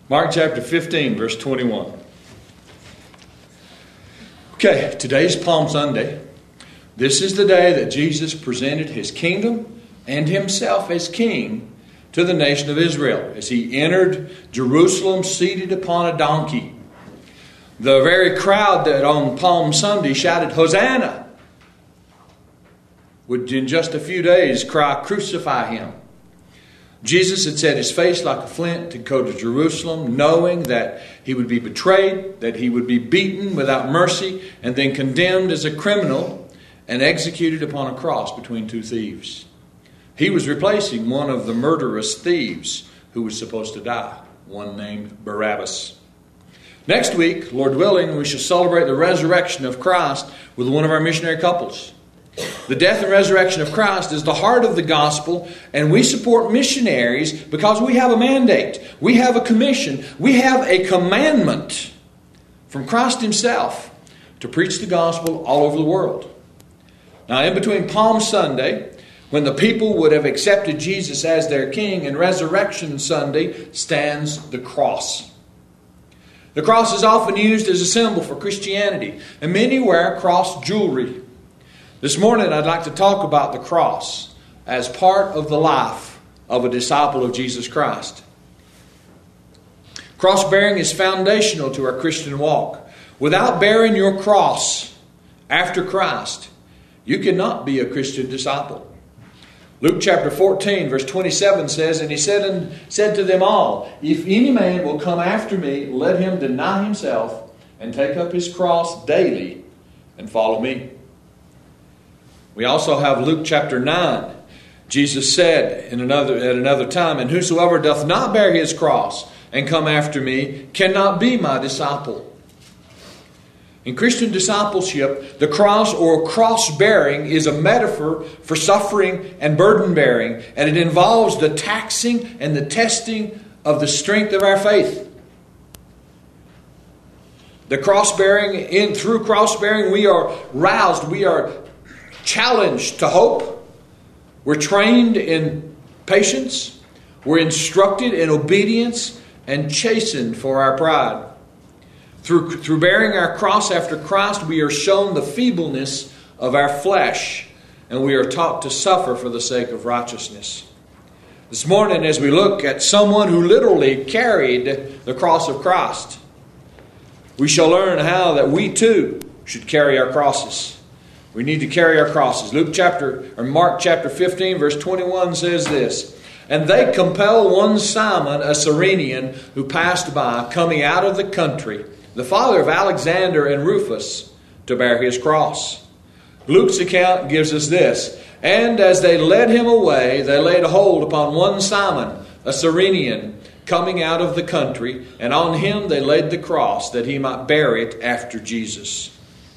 Mark chapter 15, verse 21. Okay, today's Palm Sunday. This is the day that Jesus presented his kingdom and himself as king to the nation of Israel as he entered Jerusalem seated upon a donkey. The very crowd that on Palm Sunday shouted, "Hosanna!" would in just a few days cry, "Crucify him." Jesus had set his face like a flint to go to Jerusalem, knowing that he would be betrayed, that he would be beaten without mercy, and then condemned as a criminal and executed upon a cross between two thieves. He was replacing one of the murderous thieves who was supposed to die, one named Barabbas. Next week, Lord willing, we shall celebrate the resurrection of Christ with one of our missionary couples. The death and resurrection of Christ is the heart of the gospel, and we support missionaries because we have a mandate, we have a commission, we have a commandment from Christ himself to preach the gospel all over the world. Now, in between Palm Sunday, when the people would have accepted Jesus as their king, and Resurrection Sunday, stands the cross. The cross is often used as a symbol for Christianity, and many wear cross jewelry. This morning I'd like to talk about the cross as part of the life of a disciple of Jesus Christ. Cross bearing is foundational to our Christian walk. Without bearing your cross after Christ, you cannot be a Christian disciple. Luke chapter 14 verse 27 says, "And he said to them all, If any man will come after me, let him deny himself and take up his cross daily and follow me." We also have Luke chapter 9. Jesus said at another time, "And whosoever doth not bear his cross and come after me cannot be my disciple." In Christian discipleship, the cross or cross-bearing is a metaphor for suffering and burden-bearing, and it involves the taxing and the testing of the strength of our faith. Through cross-bearing, we are roused, we are challenged to hope. We're trained in patience. We're instructed in obedience and chastened for our pride. Through bearing our cross after Christ, we are shown the feebleness of our flesh, and we are taught to suffer for the sake of righteousness. This morning, as we look at someone who literally carried the cross of Christ, we shall learn how that we too should carry our crosses. We need to carry our crosses. Mark chapter 15 verse 21 says this, "And they compel one Simon, a Cyrenian, who passed by, coming out of the country, the father of Alexander and Rufus, to bear his cross." Luke's account gives us this, "And as they led him away, they laid hold upon one Simon, a Cyrenian, coming out of the country, and on him they laid the cross, that he might bear it after Jesus."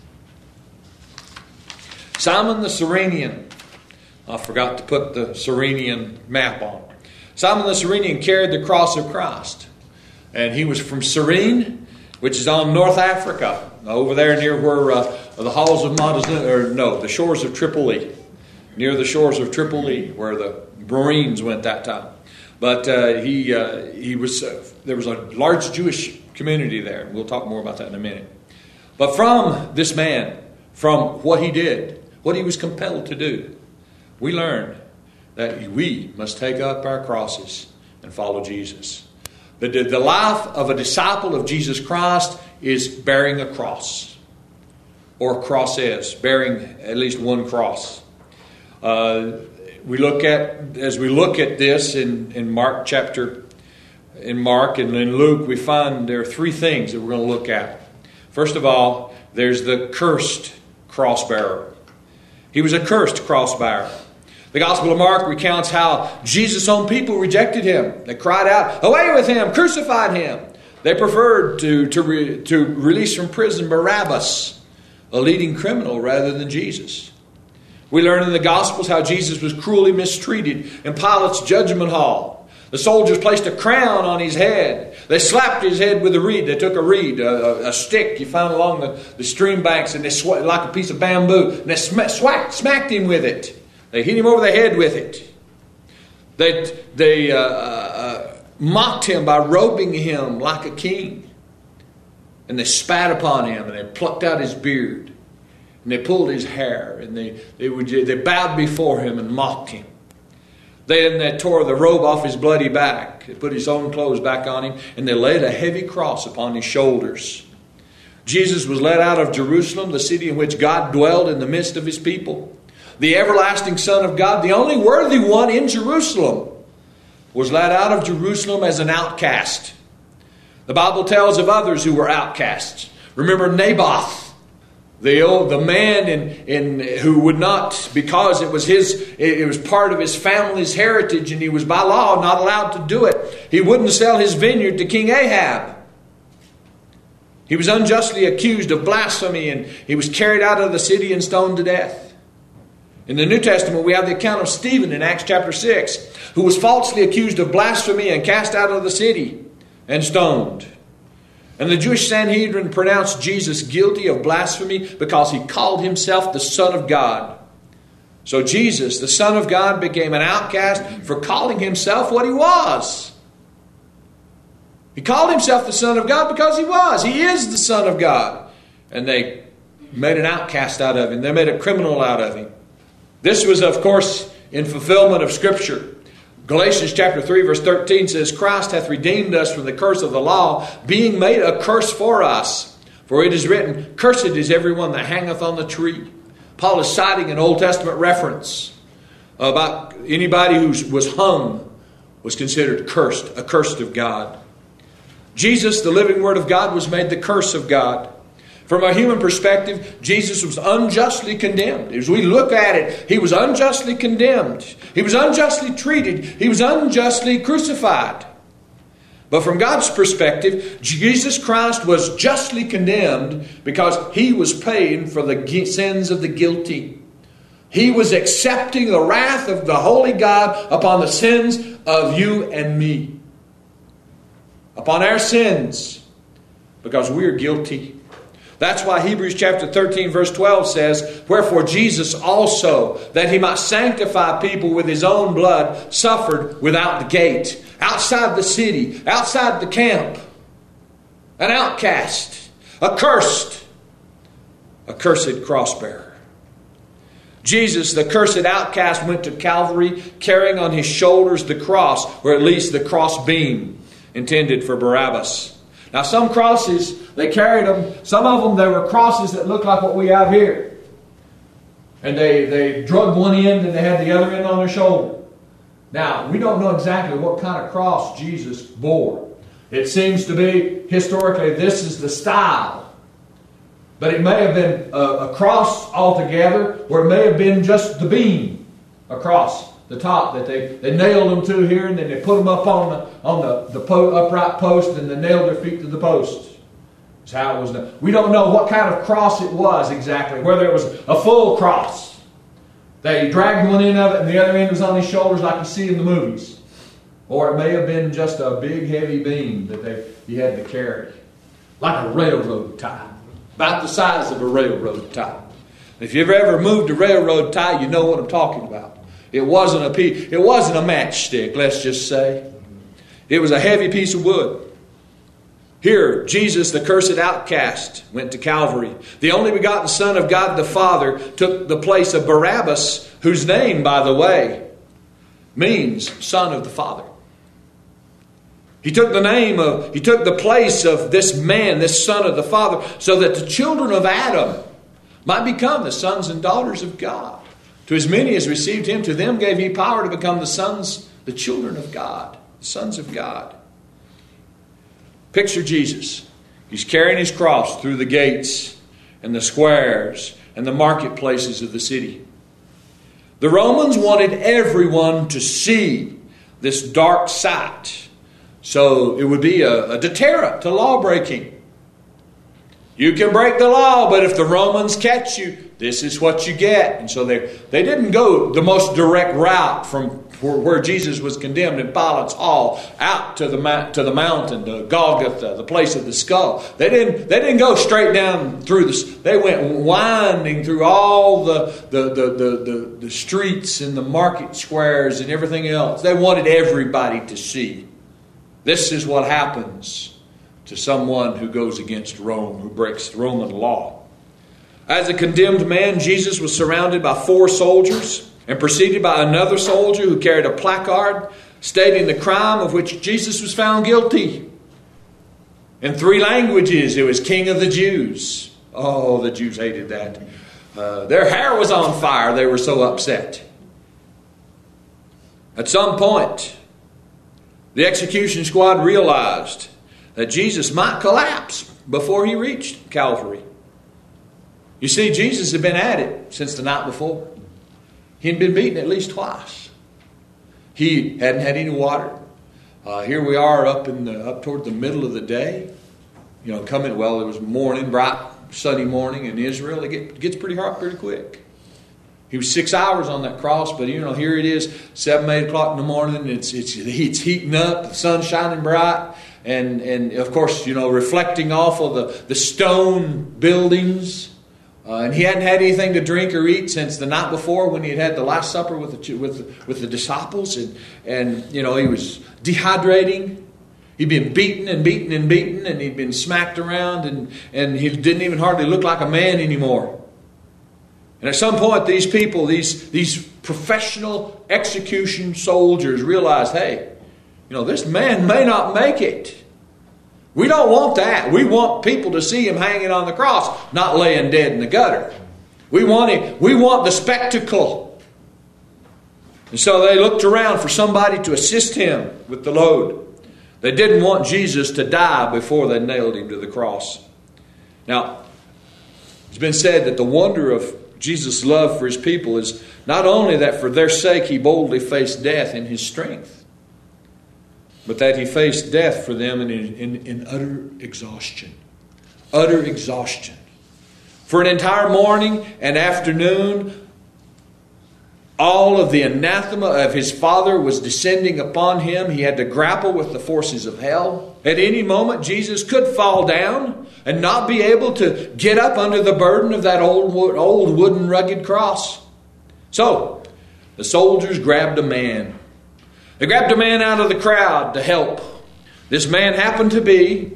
Simon the Cyrenian. I forgot to put the Cyrenian map on. Simon the Cyrenian carried the cross of Christ. And he was from Cyrene, which is on North Africa, over there near where the halls of the shores of Tripoli. Near the shores of Tripoli, where the Marines went that time. But there was a large Jewish community there. We'll talk more about that in a minute. But from this man, from what he did, what he was compelled to do, we learn that we must take up our crosses and follow Jesus. The life of a disciple of Jesus Christ is bearing a cross, or crosses, bearing at least one cross. As we look at this in Mark and in Luke, we find there are three things that we're going to look at. First of all, there's the cursed cross-bearer. He was a cursed cross-bearer. The Gospel of Mark recounts how Jesus' own people rejected him. They cried out, "Away with him! Crucified him!" They preferred to release from prison Barabbas, a leading criminal, rather than Jesus. We learn in the Gospels how Jesus was cruelly mistreated in Pilate's judgment hall. The soldiers placed a crown on his head. They slapped his head with a reed. They took a reed, a stick you found along the stream banks, and they like a piece of bamboo, and they smacked him with it. They hit him over the head with it. They mocked him by robing him like a king. And they spat upon him, and they plucked out his beard, and they pulled his hair, and they bowed before him and mocked him. Then they tore the robe off his bloody back. They put his own clothes back on him, and they laid a heavy cross upon his shoulders. Jesus was led out of Jerusalem, the city in which God dwelled in the midst of his people. The everlasting Son of God, the only worthy one in Jerusalem, was led out of Jerusalem as an outcast. The Bible tells of others who were outcasts. Remember Naboth, the man who would not, because it was part of his family's heritage, and he was by law not allowed to do it. He wouldn't sell his vineyard to King Ahab. He was unjustly accused of blasphemy, and he was carried out of the city and stoned to death. In the New Testament, we have the account of Stephen in Acts chapter 6, who was falsely accused of blasphemy and cast out of the city and stoned. And the Jewish Sanhedrin pronounced Jesus guilty of blasphemy because he called himself the Son of God. So Jesus, the Son of God, became an outcast for calling himself what he was. He called himself the Son of God because he was. He is the Son of God. And they made an outcast out of him. They made a criminal out of him. This was, of course, in fulfillment of Scripture. Galatians chapter 3 verse 13 says, Christ hath redeemed us from the curse of the law, being made a curse for us. For it is written, Cursed is everyone that hangeth on the tree. Paul is citing an Old Testament reference about anybody who was hung was considered cursed, accursed of God. Jesus, the living Word of God, was made the curse of God. From a human perspective, Jesus was unjustly condemned. As we look at it, he was unjustly condemned. He was unjustly treated. He was unjustly crucified. But from God's perspective, Jesus Christ was justly condemned because he was paying for the sins of the guilty. He was accepting the wrath of the holy God upon the sins of you and me. Upon our sins, because we are guilty. That's why Hebrews chapter 13 verse 12 says, Wherefore Jesus also, that he might sanctify people with his own blood, suffered without the gate, outside the city, outside the camp, an outcast, accursed cross-bearer. Jesus, the cursed outcast, went to Calvary carrying on his shoulders the cross, or at least the cross beam intended for Barabbas. Now some crosses, they carried them. Some of them, they were crosses that looked like what we have here. And they drug one end and they had the other end on their shoulder. Now, we don't know exactly what kind of cross Jesus bore. It seems to be, historically, this is the style. But it may have been a cross altogether, or it may have been just the beam across the top that they nailed them to here, and then they put them up on the upright post, and they nailed their feet to the post. That's how it was done. We don't know what kind of cross it was exactly, whether it was a full cross. They dragged one end of it and the other end was on his shoulders like you see in the movies. Or it may have been just a big heavy beam that he had to carry. Like a railroad tie. About the size of a railroad tie. If you've ever moved a railroad tie, you know what I'm talking about. It wasn't a matchstick, let's just say. It was a heavy piece of wood. Here, Jesus, the cursed outcast, went to Calvary. The only begotten Son of God the Father took the place of Barabbas, whose name, by the way, means Son of the Father. He took the place of this man, this Son of the Father, so that the children of Adam might become the sons and daughters of God. To as many as received him, to them gave he power to become the children of God, the sons of God. Picture Jesus. He's carrying his cross through the gates and the squares and the marketplaces of the city. The Romans wanted everyone to see this dark sight. So it would be a deterrent to law breaking. You can break the law, but if the Romans catch you, this is what you get. And so they didn't go the most direct route from where Jesus was condemned in Pilate's Hall out to the mountain, to Golgotha, the place of the skull. They didn't go straight down through this. They went winding through all the streets and the market squares and everything else. They wanted everybody to see This is what happens to someone who goes against Rome, who breaks the Roman law. As a condemned man, Jesus was surrounded by 4 soldiers and preceded by another soldier who carried a placard stating the crime of which Jesus was found guilty. In 3 languages, it was King of the Jews. Oh, the Jews hated that. Their hair was on fire. They were so upset. At some point, the execution squad realized that Jesus might collapse before he reached Calvary. You see, Jesus had been at it since the night before. He'd been beaten at least twice. He hadn't had any water. Here we are up toward the middle of the day. It was morning, bright, sunny morning in Israel. It gets pretty hot pretty quick. He was 6 hours on that cross, but here it is, 7, 8 o'clock in the morning. It's heating up, the sun's shining bright, and of course, reflecting off of the stone buildings. And he hadn't had anything to drink or eat since the night before when he had the Last Supper with the disciples, and he was dehydrating. He'd been beaten and beaten and beaten, and he'd been smacked around, and he didn't even hardly look like a man anymore. And at some point, these people, these professional execution soldiers realized, hey, this man may not make it. We don't want that. We want people to see him hanging on the cross, not laying dead in the gutter. We want the spectacle. And so they looked around for somebody to assist him with the load. They didn't want Jesus to die before they nailed him to the cross. Now, it's been said that the wonder of Jesus' love for his people is not only that for their sake he boldly faced death in his strength, but that he faced death for them in utter exhaustion. Utter exhaustion. For an entire morning and afternoon, all of the anathema of his Father was descending upon him. He had to grapple with the forces of hell. At any moment, Jesus could fall down and not be able to get up under the burden of that old wooden rugged cross. So, the soldiers grabbed a man. They grabbed a man out of the crowd to help. This man happened to be,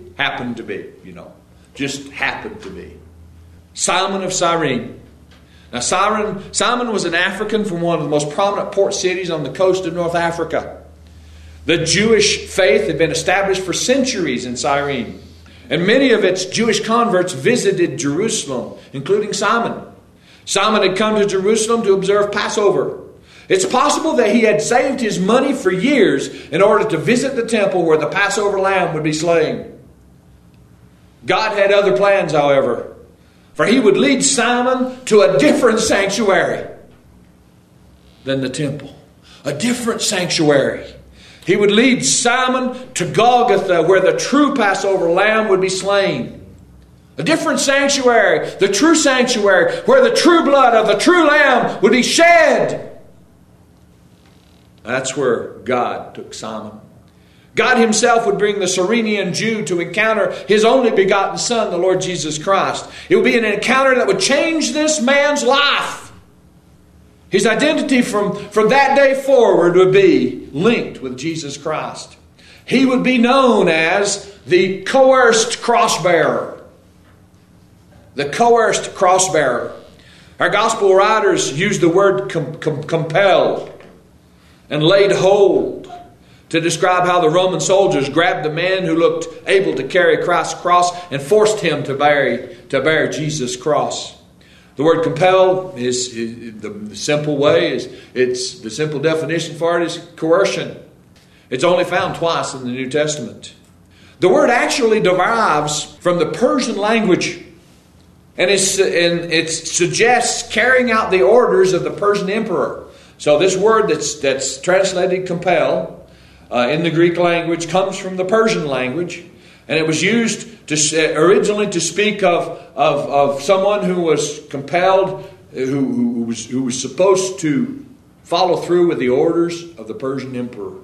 just happened to be Simon of Cyrene. Now, Simon was an African from one of the most prominent port cities on the coast of North Africa. The Jewish faith had been established for centuries in Cyrene, and many of its Jewish converts visited Jerusalem, including Simon. Simon had come to Jerusalem to observe Passover. It's possible that he had saved his money for years in order to visit the temple where the Passover lamb would be slain. God had other plans, however, for he would lead Simon to a different sanctuary than the temple. A different sanctuary. He would lead Simon to Golgotha, where the true Passover lamb would be slain. A different sanctuary, the true sanctuary, where the true blood of the true lamb would be shed. That's where God took Simon. God himself would bring the Cyrenian Jew to encounter his only begotten Son, the Lord Jesus Christ. It would be an encounter that would change this man's life. His identity from that day forward would be linked with Jesus Christ. He would be known as the coerced cross-bearer. The coerced cross-bearer. Our gospel writers use the word compelled and laid hold to describe how the Roman soldiers grabbed a man who looked able to carry Christ's cross and forced him to bear Jesus' cross. The word compelled is the simple way it's the simple definition for it is coercion. It's only found twice in the New Testament. The word actually derives from the Persian language, and it suggests carrying out the orders of the Persian emperor. So this word that's translated compel in the Greek language comes from the Persian language, and it was used originally to speak of someone who was compelled, who was supposed to follow through with the orders of the Persian emperor.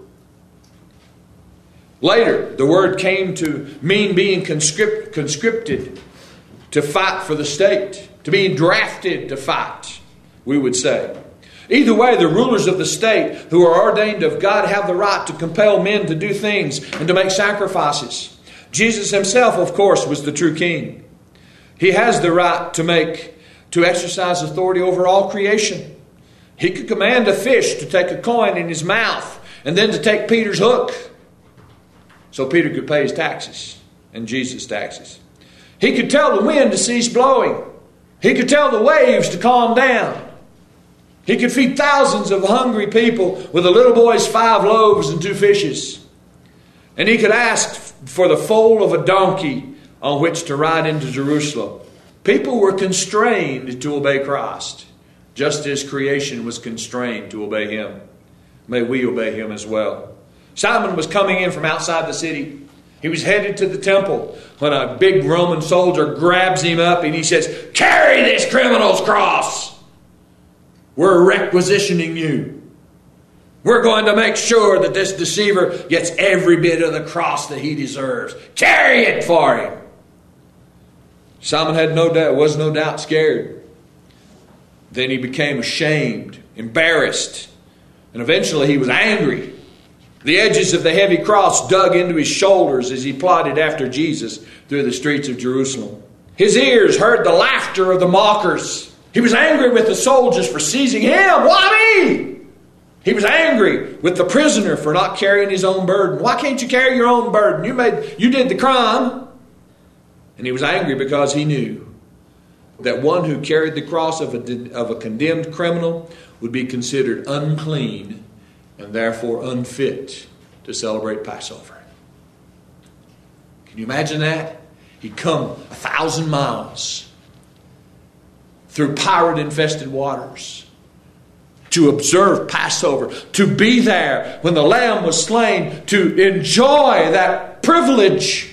Later, the word came to mean being conscripted to fight for the state, to being drafted to fight, we would say. Either way, the rulers of the state who are ordained of God have the right to compel men to do things and to make sacrifices. Jesus himself, of course, was the true king. He has the right to exercise authority over all creation. He could command a fish to take a coin in his mouth and then to take Peter's hook so Peter could pay his taxes and Jesus' taxes. He could tell the wind to cease blowing. He could tell the waves to calm down. He could feed thousands of hungry people with a little boy's 5 loaves and 2 fishes. And he could ask for the foal of a donkey on which to ride into Jerusalem. People were constrained to obey Christ, just as creation was constrained to obey him. May we obey him as well. Simon was coming in from outside the city. He was headed to the temple when a big Roman soldier grabs him up and he says, "Carry this criminal's cross. We're requisitioning you. We're going to make sure that this deceiver gets every bit of the cross that he deserves. Carry it for him." Simon was no doubt scared. Then he became ashamed, embarrassed, and eventually he was angry. The edges of the heavy cross dug into his shoulders as he plodded after Jesus through the streets of Jerusalem. His ears heard the laughter of the mockers. He was angry with the soldiers for seizing him. Why me? He was angry with the prisoner for not carrying his own burden. Why can't you carry your own burden? You did the crime. And he was angry because he knew that one who carried the cross of a condemned criminal would be considered unclean and therefore unfit to celebrate Passover. Can you imagine that? He'd come 1,000 miles through pirate-infested waters to observe Passover, to be there when the Lamb was slain, to enjoy that privilege.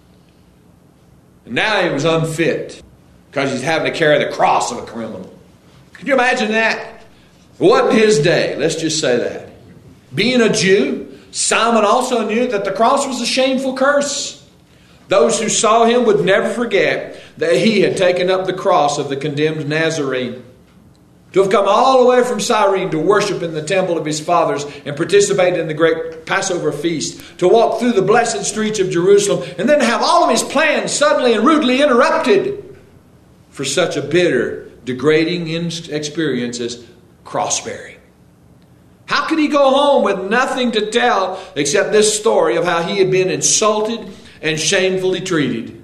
And now he was unfit because he's having to carry the cross of a criminal. Can you imagine that? It wasn't his day, let's just say that. Being a Jew, Simon also knew that the cross was a shameful curse. Those who saw him would never forget that he had taken up the cross of the condemned Nazarene. To have come all the way from Cyrene to worship in the temple of his fathers and participate in the great Passover feast. To walk through the blessed streets of Jerusalem and then have all of his plans suddenly and rudely interrupted for such a bitter, degrading experience as cross-bearing. How could he go home with nothing to tell except this story of how he had been insulted and shamefully treated?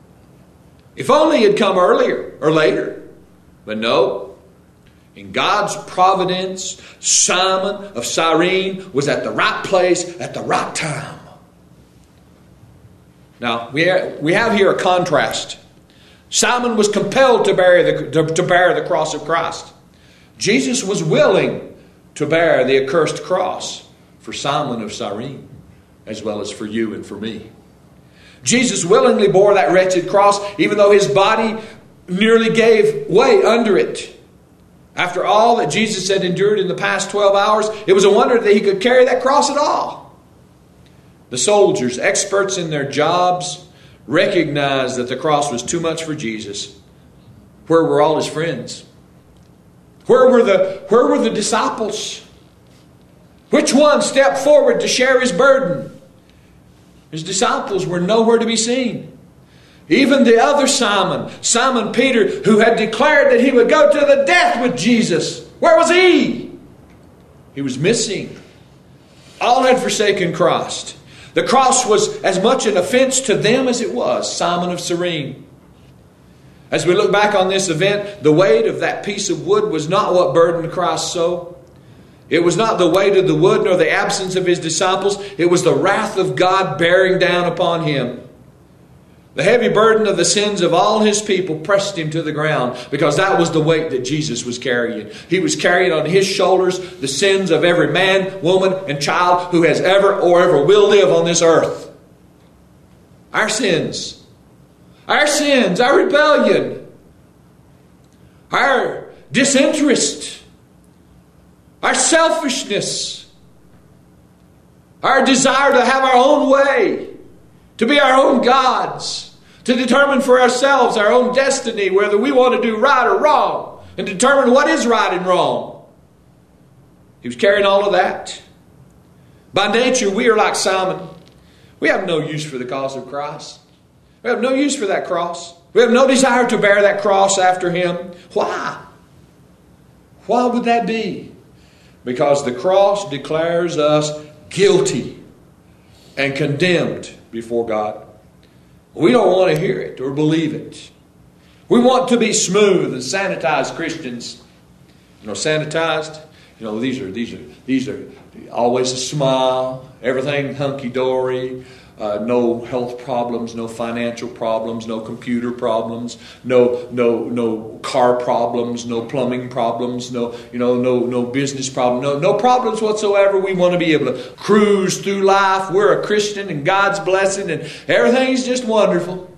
If only he had come earlier or later. But no. In God's providence, Simon of Cyrene was at the right place at the right time. Now, we have here a contrast. Simon was compelled to bear the cross of Christ. Jesus was willing to bear the accursed cross for Simon of Cyrene, as well as for you and for me. Jesus willingly bore that wretched cross, even though his body nearly gave way under it. After all that Jesus had endured in the past 12 hours, it was a wonder that he could carry that cross at all. The soldiers, experts in their jobs, recognized that the cross was too much for Jesus. Where were all his friends? Where were the disciples? Which one stepped forward to share his burden? His disciples were nowhere to be seen. Even the other Simon, Simon Peter, who had declared that he would go to the death with Jesus. Where was he? He was missing. All had forsaken Christ. The cross was as much an offense to them as it was Simon of Cyrene. As we look back on this event, the weight of that piece of wood was not what burdened Christ so. It was not the weight of the wood nor the absence of his disciples. It was the wrath of God bearing down upon him. The heavy burden of the sins of all his people pressed him to the ground because that was the weight that Jesus was carrying. He was carrying on his shoulders the sins of every man, woman, and child who has ever or ever will live on this earth. Our sins, our rebellion, our disinterest, our selfishness, our desire to have our own way, to be our own gods, to determine for ourselves our own destiny, whether we want to do right or wrong, and determine what is right and wrong. He was carrying all of that. By nature, we are like Simon. We have no use for the cause of Christ. We have no use for that cross. We have no desire to bear that cross after Him. Why? Why would that be? Because the cross declares us guilty and condemned before God. We don't want to hear it or believe it. We want to be smooth and sanitized Christians. Sanitized. These are always a smile, everything hunky-dory, no health problems, no financial problems, no computer problems, no car problems, no plumbing problems, no business problems, no problems whatsoever. We want to be able to cruise through life. We're a Christian and God's blessing and everything's just wonderful.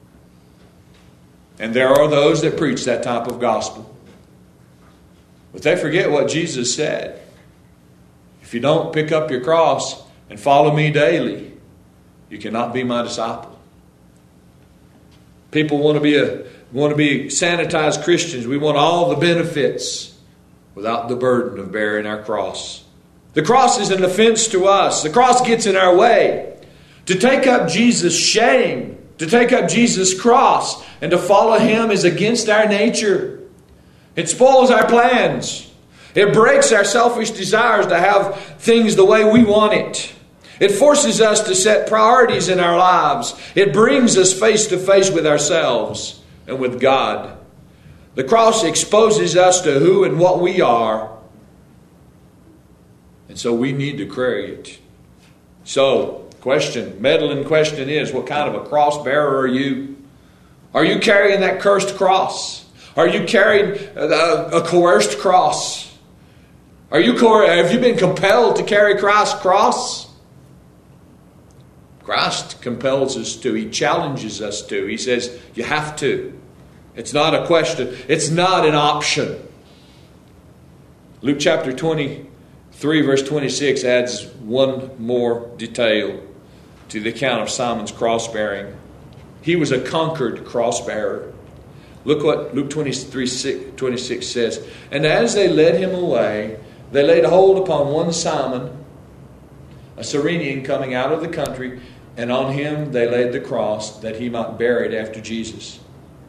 And there are those that preach that type of gospel. But they forget what Jesus said. If you don't pick up your cross and follow me daily, you cannot be my disciple. People want to be sanitized Christians. We want all the benefits without the burden of bearing our cross. The cross is an offense to us. The cross gets in our way. To take up Jesus' shame, to take up Jesus' cross, and to follow Him is against our nature. It spoils our plans. It breaks our selfish desires to have things the way we want it. It forces us to set priorities in our lives. It brings us face to face with ourselves and with God. The cross exposes us to who and what we are. And so we need to carry it. So, meddling question is, what kind of a cross bearer are you? Are you carrying that cursed cross? Are you carrying a coerced cross? Have you been compelled to carry Christ's cross? Christ compels us to. He challenges us to. He says, you have to. It's not a question. It's not an option. Luke chapter 23 verse 26 adds one more detail to the account of Simon's cross-bearing. He was a conquered cross-bearer. Look what Luke 23:26 says. And as they led him away, they laid hold upon one Simon, a Cyrenian coming out of the country, and on him they laid the cross that he might bear it after Jesus.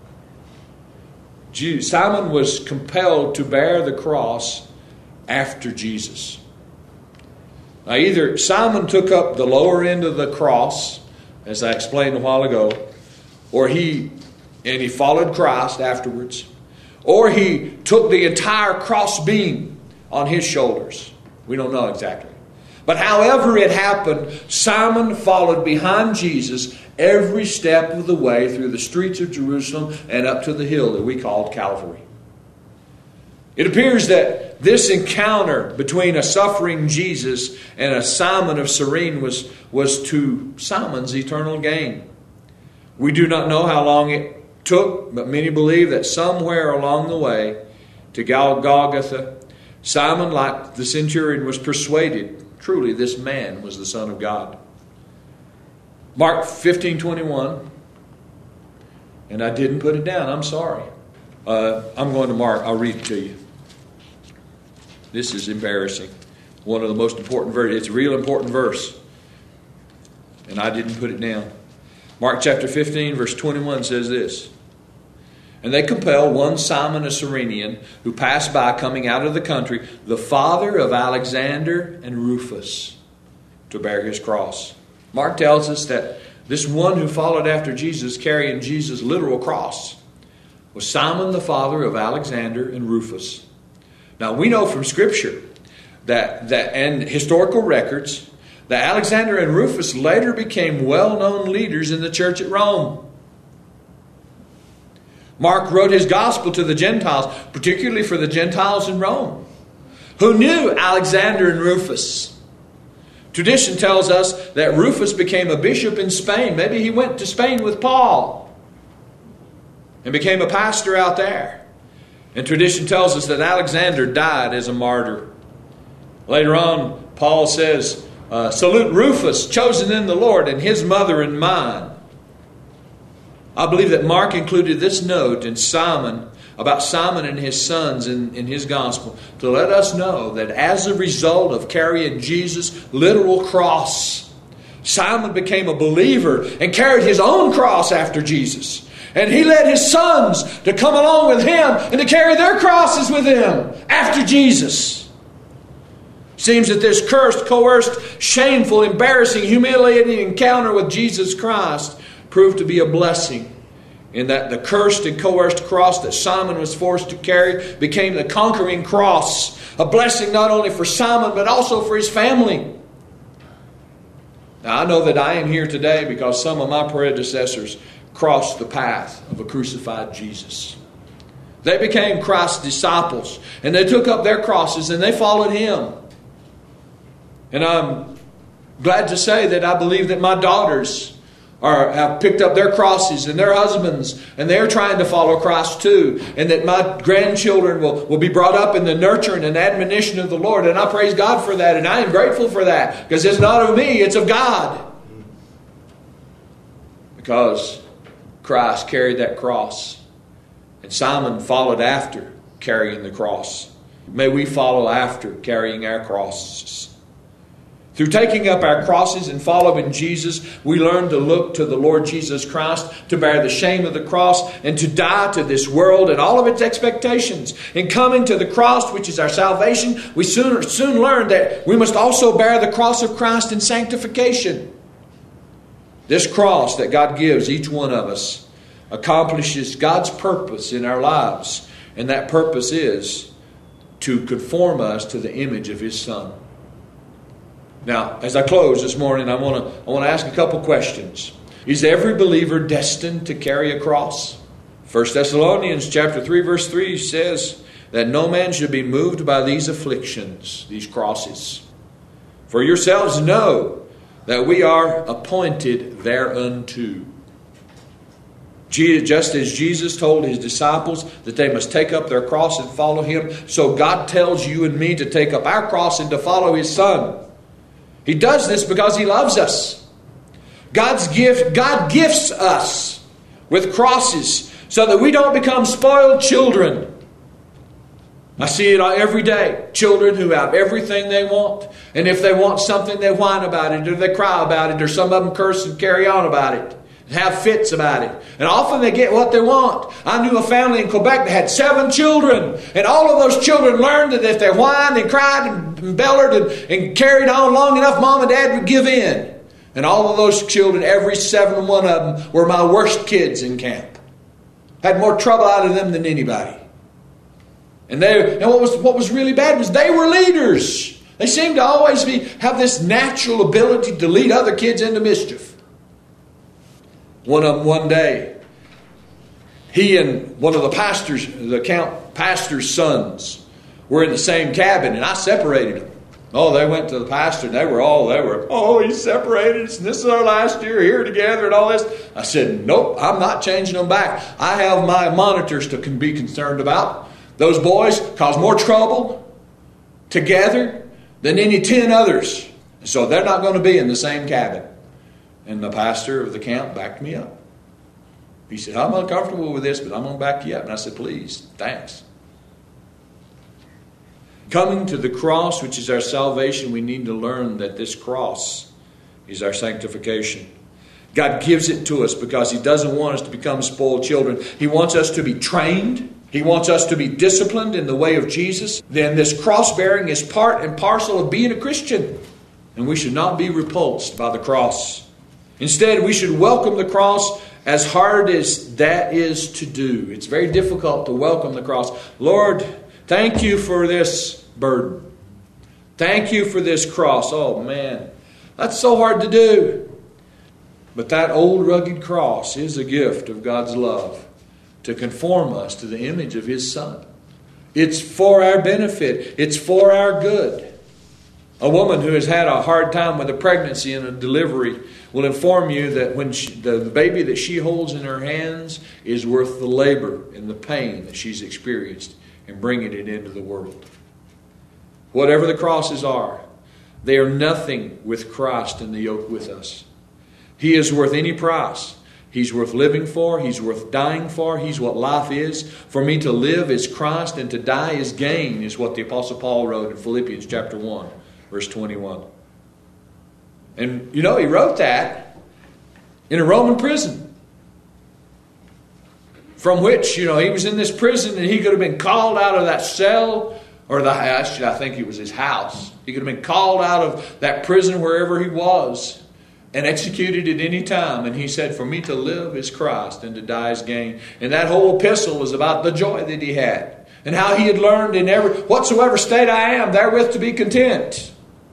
Simon was compelled to bear the cross after Jesus. Now either Simon took up the lower end of the cross, as I explained a while ago, or he followed Christ afterwards, or he took the entire cross beam on his shoulders. We don't know exactly. But however it happened, Simon followed behind Jesus every step of the way through the streets of Jerusalem and up to the hill that we called Calvary. It appears that this encounter between a suffering Jesus and a Simon of Cyrene was to Simon's eternal gain. We do not know how long it took, but many believe that somewhere along the way to Golgotha, Simon, like the centurion, was persuaded truly this man was the Son of God. Mark 15:21, and I didn't put it down, I'm sorry. I'm going to Mark, I'll read it to you. This is embarrassing. One of the most important verses. It's a real important verse. And I didn't put it down. Mark chapter 15 verse 21 says this. And they compelled one Simon a Cyrenian, who passed by coming out of the country, the father of Alexander and Rufus, to bear his cross. Mark tells us that this one who followed after Jesus, carrying Jesus' literal cross, was Simon, the father of Alexander and Rufus. Now we know from Scripture that and historical records that Alexander and Rufus later became well-known leaders in the church at Rome. Mark wrote his gospel to the Gentiles, particularly for the Gentiles in Rome, who knew Alexander and Rufus. Tradition tells us that Rufus became a bishop in Spain. Maybe he went to Spain with Paul and became a pastor out there. And tradition tells us that Alexander died as a martyr. Later on, Paul says, salute Rufus, chosen in the Lord, and his mother and mine. I believe that Mark included this note in Simon about Simon and his sons in his gospel to let us know that as a result of carrying Jesus' literal cross, Simon became a believer and carried his own cross after Jesus. And he led his sons to come along with him and to carry their crosses with him after Jesus. Seems that this cursed, coerced, shameful, embarrassing, humiliating encounter with Jesus Christ proved to be a blessing, in that the cursed and coerced cross that Simon was forced to carry became the conquering cross. A blessing not only for Simon, but also for his family. Now, I know that I am here today because some of my predecessors crossed the path of a crucified Jesus. They became Christ's disciples, and they took up their crosses and they followed him. And I'm glad to say that I believe that my daughters have picked up their crosses, and their husbands, and they're trying to follow Christ too. And that my grandchildren will be brought up in the nurturing and admonition of the Lord. And I praise God for that, and I am grateful for that, because it's not of me, it's of God. Because Christ carried that cross, and Simon followed after carrying the cross. May we follow after carrying our crosses. Through taking up our crosses and following Jesus, we learn to look to the Lord Jesus Christ, to bear the shame of the cross, and to die to this world and all of its expectations. In coming to the cross, which is our salvation, we soon learn that we must also bear the cross of Christ in sanctification. This cross that God gives each one of us accomplishes God's purpose in our lives. And that purpose is to conform us to the image of His Son. Now, as I close this morning, I want to ask a couple questions. Is every believer destined to carry a cross? 1 Thessalonians chapter 3, verse 3 says that no man should be moved by these afflictions, these crosses. For yourselves know that we are appointed thereunto. Just as Jesus told His disciples that they must take up their cross and follow Him, so God tells you and me to take up our cross and to follow His Son. He does this because He loves us. God gifts us with crosses so that we don't become spoiled children. I see it every day. Children who have everything they want. And if they want something, they whine about it, or they cry about it, or some of them curse and carry on about it, and have fits about it. And often they get what they want. I knew a family in Quebec that had 7 children. And all of those children learned that if they whined and cried and bellered and carried on long enough, Mom and Dad would give in. And all of those children, every 7 of them, were my worst kids in camp. Had more trouble out of them than anybody. And what was really bad was they were leaders. They seemed to always have this natural ability to lead other kids into mischief. One of them one day, he and one of the pastor's sons were in the same cabin, and I separated them. Oh, they went to the pastor, and they were, he separated us, and this is our last year here together and all this. I said, nope, I'm not changing them back. I have my monitors to be concerned about. Those boys cause more trouble together than any 10 others. So they're not going to be in the same cabin. And the pastor of the camp backed me up. He said, I'm uncomfortable with this, but I'm going to back you up. And I said, please, thanks. Coming to the cross, which is our salvation, we need to learn that this cross is our sanctification. God gives it to us because He doesn't want us to become spoiled children. He wants us to be trained. He wants us to be disciplined in the way of Jesus. Then this cross-bearing is part and parcel of being a Christian. And we should not be repulsed by the cross. Instead, we should welcome the cross, as hard as that is to do. It's very difficult to welcome the cross. Lord, thank you for this burden. Thank you for this cross. Oh man, that's so hard to do. But that old rugged cross is a gift of God's love to conform us to the image of His Son. It's for our benefit. It's for our good. A woman who has had a hard time with a pregnancy and a delivery will inform you that when the baby that she holds in her hands is worth the labor and the pain that she's experienced in bringing it into the world. Whatever the crosses are, they are nothing with Christ in the yoke with us. He is worth any price. He's worth living for. He's worth dying for. He's what life is. For me to live is Christ and to die is gain, is what the Apostle Paul wrote in Philippians chapter 1, verse 21. And he wrote that in a Roman prison, from which, he was in this prison and he could have been called out of that cell, or I think it was his house. He could have been called out of that prison wherever he was and executed at any time. And he said, for me to live is Christ and to die is gain. And that whole epistle was about the joy that he had and how he had learned in whatsoever state I am, therewith to be content.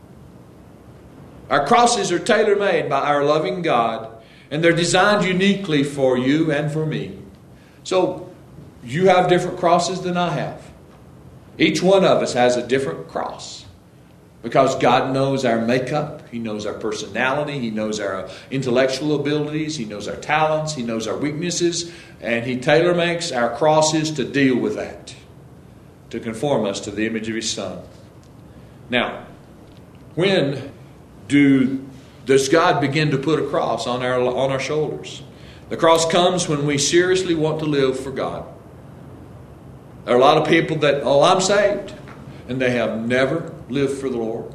Our crosses are tailor-made by our loving God, and they're designed uniquely for you and for me. So you have different crosses than I have. Each one of us has a different cross. Because God knows our makeup, He knows our personality, He knows our intellectual abilities, He knows our talents, He knows our weaknesses, and He tailor-makes our crosses to deal with that, to conform us to the image of His Son. Now, when does God begin to put a cross on our shoulders? The cross comes when we seriously want to live for God. There are a lot of people that, I'm saved, and they have never lived for the Lord.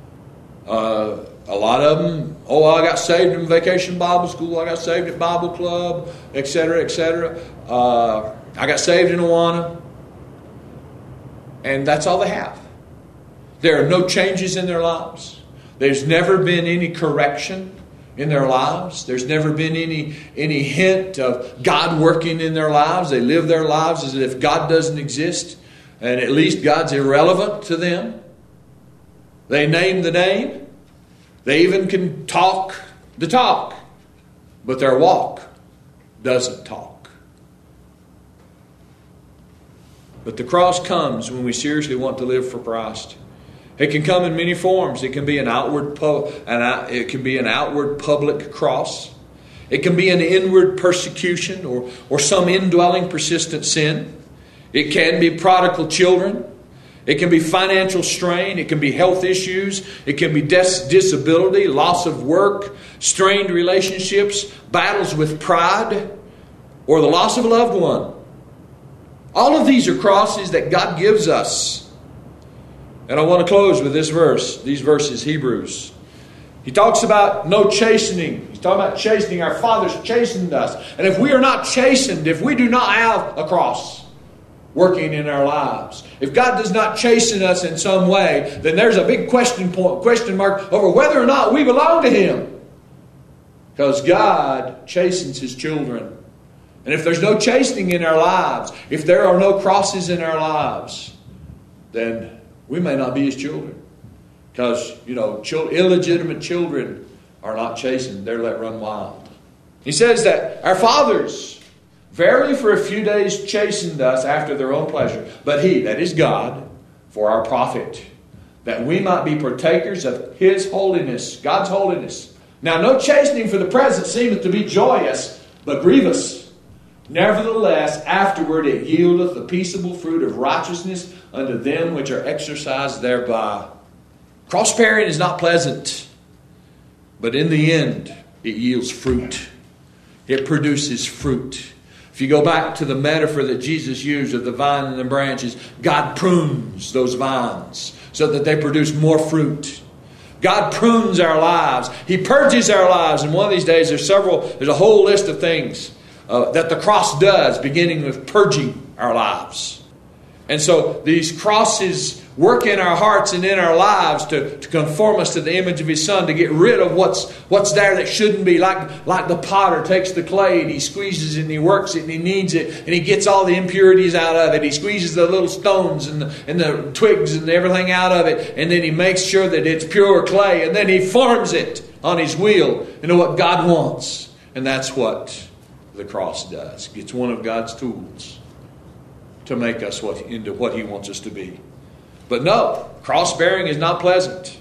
A lot of them, I got saved in Vacation Bible School, I got saved at Bible Club, etc., etc. I got saved in Awana. And that's all they have. There are no changes in their lives. There's never been any correction in their lives. There's never been any hint of God working in their lives. They live their lives as if God doesn't exist. And at least God's irrelevant to them. They name the name. They even can talk the talk. But their walk doesn't talk. But the cross comes when we seriously want to live for Christ. It can come in many forms. It can be an outward public cross. It can be an inward persecution or some indwelling persistent sin. It can be prodigal children. It can be financial strain. It can be health issues. It can be disability, loss of work, strained relationships, battles with pride, or the loss of a loved one. All of these are crosses that God gives us. And I want to close with these verses, Hebrews. He talks about no chastening. He's talking about chastening. Our fathers chastened us. And if we are not chastened, if we do not have a cross working in our lives, if God does not chasten us in some way, then there's a big question mark over whether or not we belong to Him. Because God chastens His children. And if there's no chastening in our lives, if there are no crosses in our lives, then we may not be His children. Because, illegitimate children are not chastened. They're let run wild. He says that our fathers verily for a few days chastened us after their own pleasure. But He, that is God, for our profit, that we might be partakers of His holiness, God's holiness. Now no chastening for the present seemeth to be joyous, but grievous. Nevertheless, afterward it yieldeth the peaceable fruit of righteousness unto them which are exercised thereby. Cross-bearing is not pleasant, but in the end it yields fruit. It produces fruit. If you go back to the metaphor that Jesus used of the vine and the branches, God prunes those vines so that they produce more fruit. God prunes our lives. He purges our lives. And one of these days there's a whole list of things that the cross does, beginning with purging our lives. And so these crosses work in our hearts and in our lives to conform us to the image of His Son, to get rid of what's there that shouldn't be. Like the potter takes the clay and he squeezes it and he works it and he kneads it and he gets all the impurities out of it. He squeezes the little stones and the twigs and everything out of it, and then he makes sure that it's pure clay, and then he forms it on his wheel into what God wants. And that's what the cross does. It's one of God's tools to make us into what He wants us to be. But no, cross-bearing is not pleasant,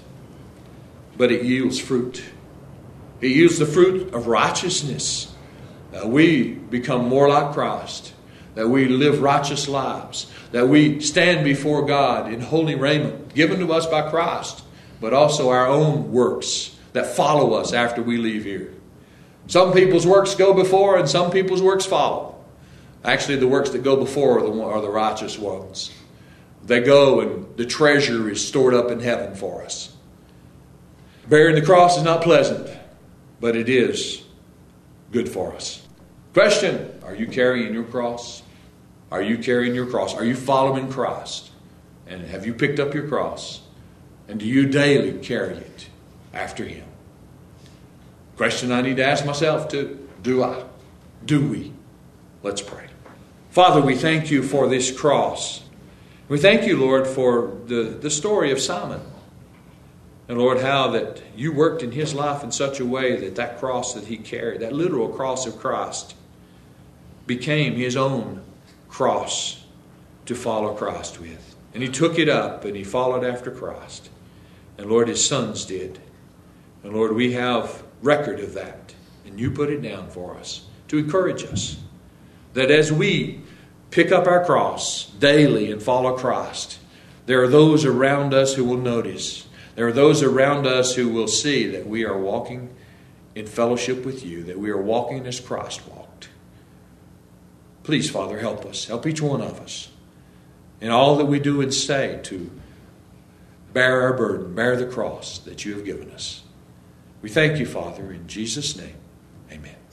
but it yields fruit. It yields the fruit of righteousness. That we become more like Christ, that we live righteous lives, that we stand before God in holy raiment given to us by Christ, but also our own works that follow us after we leave here. Some people's works go before and some people's works follow. Actually, the works that go before are the righteous ones. They go and the treasure is stored up in heaven for us. Bearing the cross is not pleasant, but it is good for us. Question, are you carrying your cross? Are you carrying your cross? Are you following Christ? And have you picked up your cross? And do you daily carry it after Him? Question I need to ask myself too. Do I? Do we? Let's pray. Father, we thank you for this cross. We thank you, Lord, for the story of Simon. And Lord, how that you worked in his life in such a way that that cross that he carried, that literal cross of Christ, became his own cross to follow Christ with. And he took it up and he followed after Christ. And Lord, his sons did. And Lord, we have record of that. And you put it down for us to encourage us that as we pick up our cross daily and follow Christ, there are those around us who will notice. There are those around us who will see that we are walking in fellowship with you, that we are walking as Christ walked. Please, Father, help us. Help each one of us in all that we do and say to bear our burden, bear the cross that you have given us. We thank you, Father, in Jesus' name. Amen.